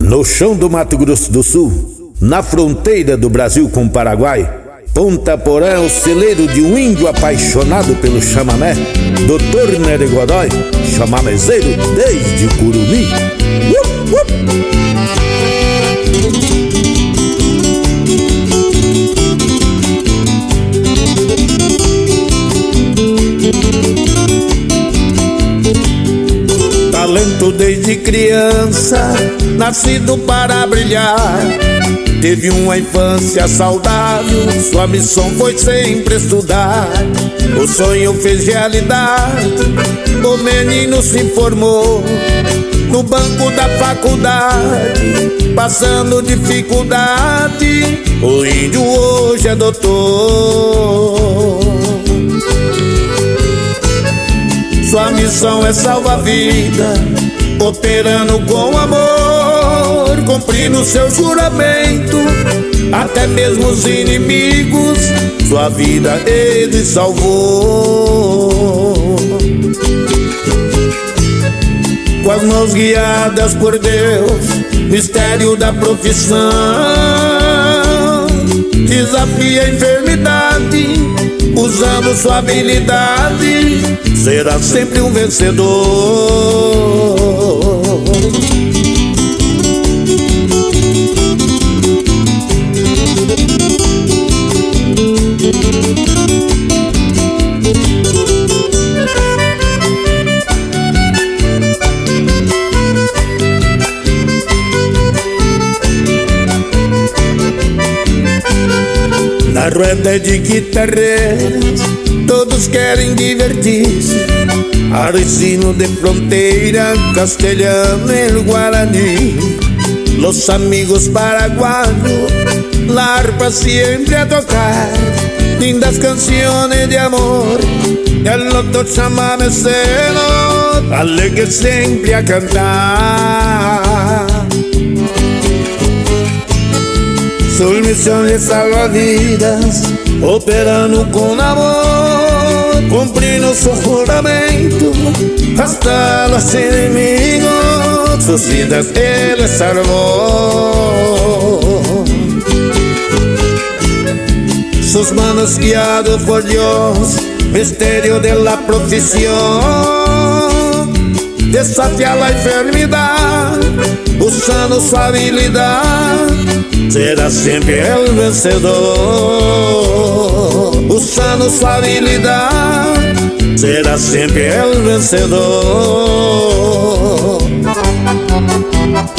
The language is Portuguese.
No chão do Mato Grosso do Sul, na fronteira do Brasil com o Paraguai, Ponta Porã é o celeiro de um índio apaixonado pelo chamamé, Dr. Nery Godoy, chamamezeiro desde Curumim. Talento desde criança, nascido para brilhar. Teve uma infância saudável, sua missão foi sempre estudar. O sonho fez realidade, o menino se formou no banco da faculdade, passando dificuldade. O índio hoje é doutor. Sua missão é salvar a vida, operando com amor, cumprindo seu juramento. Até mesmo os inimigos, sua vida ele salvou. Com as mãos guiadas por Deus, mistério da profissão, desafia a enfermidade, usando sua habilidade, será sempre um vencedor. Na roda de guitarreiros, todos querem divertir-se. Arecino de fronteira, castelhano e guarani. Los amigos paraguayos, la arpa siempre a tocar lindas canciones de amor. El otro chamamecero, alegre siempre a cantar. Su misión es salvar vidas, operando con amor, cumpliendo su juramento, hasta los enemigos, sus vidas él salvó. Sus manos guiadas por Dios, misterio de la profesión, desafia la enfermedad, usando su habilidad, será siempre el vencedor. Usando su habilidad, será siempre el vencedor.